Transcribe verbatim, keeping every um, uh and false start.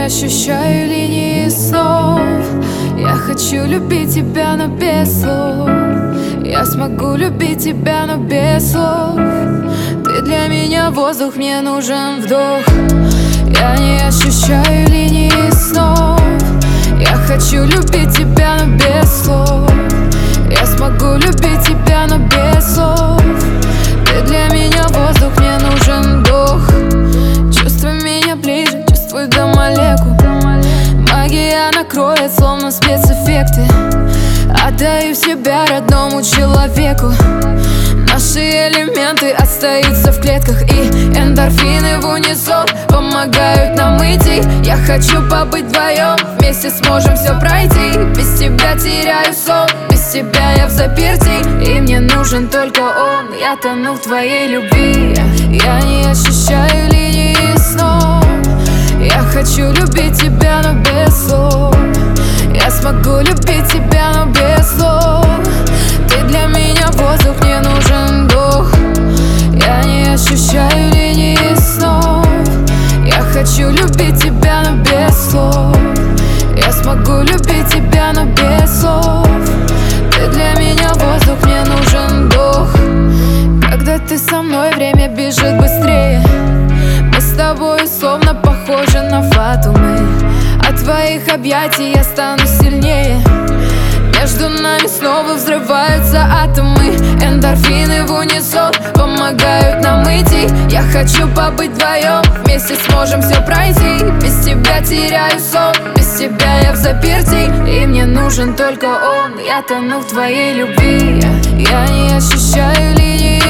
не ощущаю линии слов. Я хочу любить тебя, но без слов. Я смогу любить тебя, но без слов. Ты для меня воздух, мне нужен вдох. Я не ощущаю линии снов. Я хочу любить тебя, но без слов. Я смогу любить тебя, но без слов. Ты для меня воздух, мне нужен вдох. Чувствуй меня ближе, чувствуй до молекул. Магия накроет, словно спецэффекты. Отдаю себя родному человеку. Наши элементы остаются в клетках, и эндорфины в унисон помогают нам идти. Я хочу побыть вдвоем, вместе сможем все пройти. Без тебя теряю сон, без тебя я в заперти. И мне нужен только он, я тону в твоей любви. Я не ощущаю линии снов. Я хочу любить тебя, но без слов. Я смогу любить тебя, но без слов. Ты для меня воздух, мне нужен вдох. Я не ощущаю линии снов. Я хочу любить тебя, но без слов. Я смогу любить тебя, но без слов. Ты для меня воздух, мне нужен вдох. Когда ты со мной, время бежит быстрее. Мы с тобой словно похожи на фатумы. От твоих объятий я стану сильнее. Между нами снова взрываются атомы. Эндорфины в унисон помогают нам идти. Я хочу побыть вдвоем, вместе сможем все пройти. Без тебя теряю сон, без тебя я в заперти. И мне нужен только он, я тону в твоей любви. Я не ощущаю линии